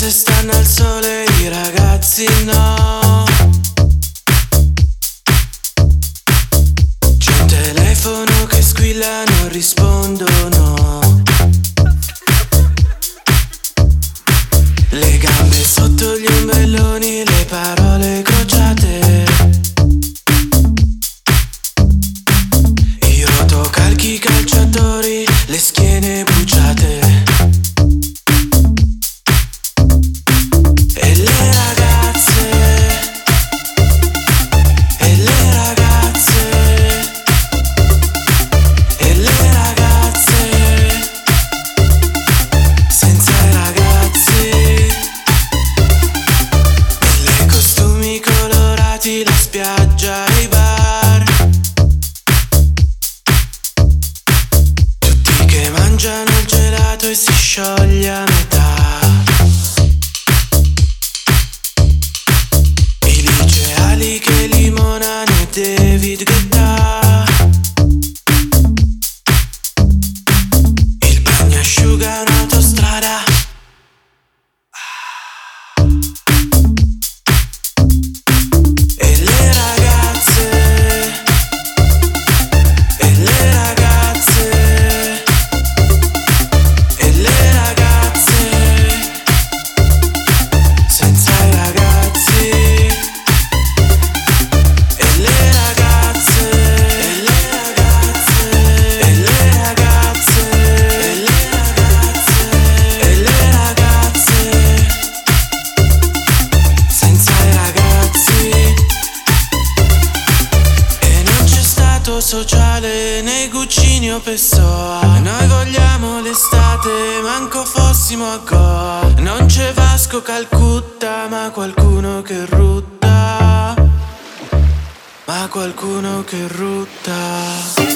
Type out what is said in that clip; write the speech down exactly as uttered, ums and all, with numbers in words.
ragazze stanno al sole, i ragazzi no. C'è un telefono che squilla, non rispondono. Le gambe sotto gli ombrelloni, le parole crociate. I rotocalchi calciatori, le schiene bruciate. E le ragazze, e le ragazze, e le ragazze, senza i ragazzi. Mille costumi colorati, la spiaggia e i bar. Tutti che mangiano il gelato e si scioglie a metà. I liceali che limonano e David Guetta. Il bagnasciuga in autostrada. E le ragazze, e le ragazze, e le ragazze, senza i ragazzi. E le ragazze, e le ragazze, e le ragazze, e le ragazze, e le ragazze, senza i ragazzi. E non c'è stato sociale nei Guccini o Pessoa. Noi vogliamo l'estate, manco fossimo a Goa. Non c'è Vasco Calcutta, ma qualcuno che rutta. Ma qualcuno che rutta.